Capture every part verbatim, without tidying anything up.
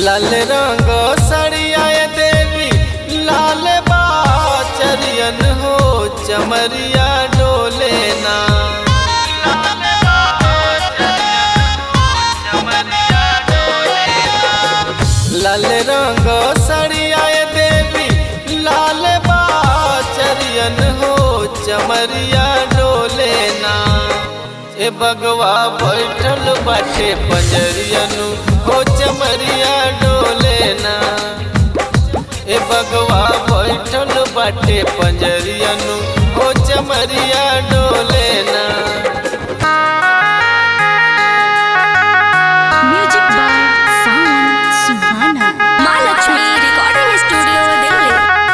लाल रंग सड़िया देवी लाल बाचरियन हो चमरिया डोले ना। लाल रंग सड़िया देवी लाल बाचरियन हो चमरिया डोले ना। ए बगवा बैठल बाटे पंजरियनु हो चमरिया डोले ना। ए बगवा बैठल बाटे पंजरियनु हो चमरिया डोले ना। म्यूजिक बाय सावन सुहाना, माँ लक्ष्मी रिकॉर्डिंग स्टूडियो दिल्ली।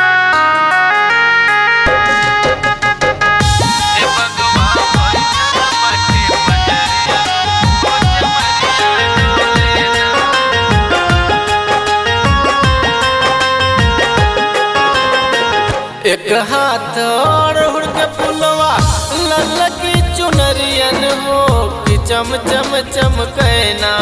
एक हाथ और हुड़ के फुलवा ललकी चुनरियन हो कि चम चम चमकैना।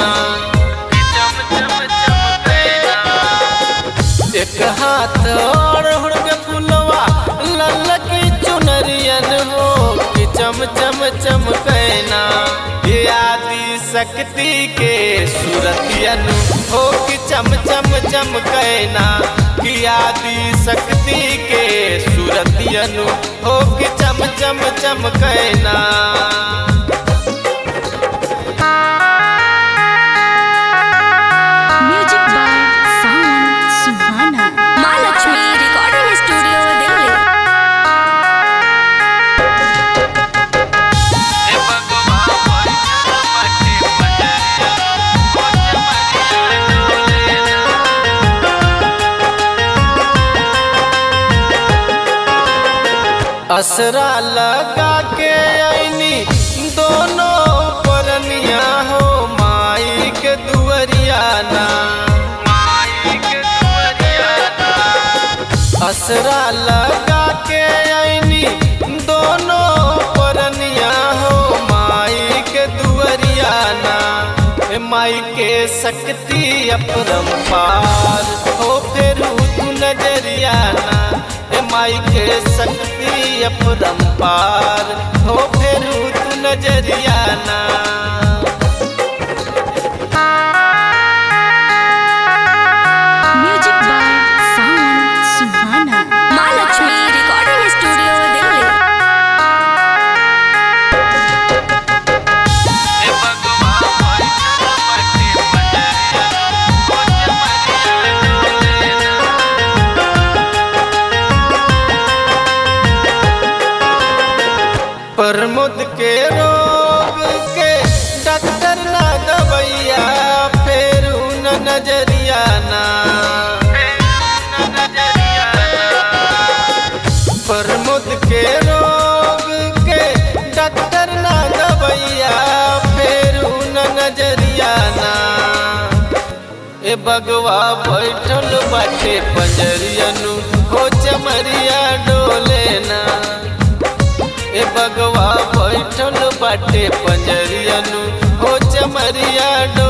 एक हाथ और हुड़ के फुलवा ललकी चुनरियन हो कि चम चम चमकैना। ये आदि शक्ति के सूरतियन हो कि चम चम चमकैना। कि आदि शक्ति के सूरतियन हो कि चम चम चमकैना। म्यूजिक बाय सावन सुहाना, माँ लक्ष्मी रिकॉर्डिंग स्टूडियो दिल्ली। असरा लगा के आईनी दोनों परनिया हो माई के दुअरिया ना। असरा लगा के आईनी दोनों परनिया हो माई के दुअरिया ना। ए माई के शक्ति अपरंपार हो फिर तू नजरिया ना। माई के शक्ति अपरंपार हो फिर तू नजरिया ना। म्यूजिक बाय सावन सुहाना, माँ लक्ष्मी रिकॉर्डिंग स्टूडियो दिल्ली। प्रमोद के रोग के डॉक्टर ना दवैया फिर न नजरिया ना। प्रमोद के रोग के डॉक्टर ना दवैया फिर न नजरिया ना। ए बगवा बैठल बाटे पंजरियनु हो चमरिया डोले ना। ए बगवा बैठल बाटे पंजरियनु हो चमरिया डोले।